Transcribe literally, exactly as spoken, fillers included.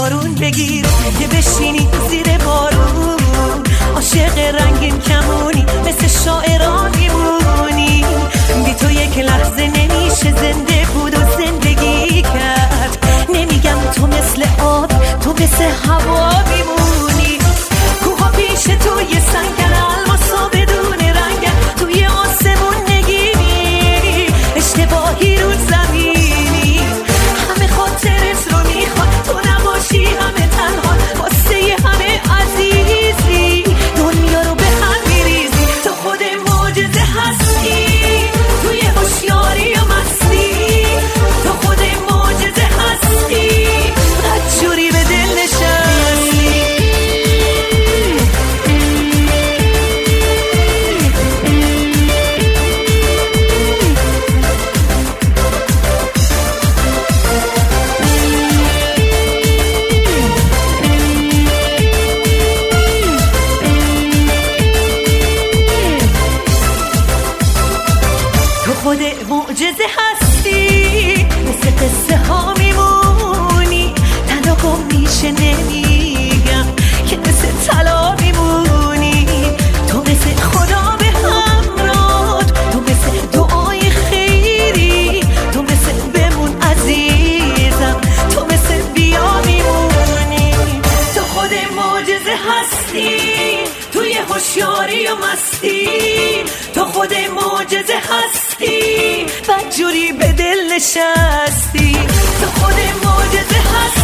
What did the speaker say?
بارون بگیر که بشینی زیر بارون، عاشق رنگین کمونی مثل شاعران میمونی. بی تو یک لحظه نمیشه زنده بود و زندگی کرد. نمیگم تو مثل آب، تو مثل هوا میمونی. کوها پیش تو یه سنگن الماسا بدون رنگن، توی آسمون نگیمی اشتباهی رو زمینی. همه خاطرت رو میخواد تو نباشی، همه تنها واسه همه عزیزی. دنیا رو به هم میریزی، تو خود معجزه هستی. توی هوشیاری و مستی تو خود معجزه هستی. بدجوری به دل نشستی. خود معجزه هستی، مثل قصه ها میمونی. تنها گم میشه نمیگم که مثل طلا میمونی. تو مثل خدا به همراه، تو مثل دعای خیری، تو مثل بمون عزیزم، تو مثل بیا میمونی. تو خود معجزه هستی، توی هوشیاری و مستی تو خود معجزه هستی. بدجوری به دل نشستی، تو خود معجزه هستی.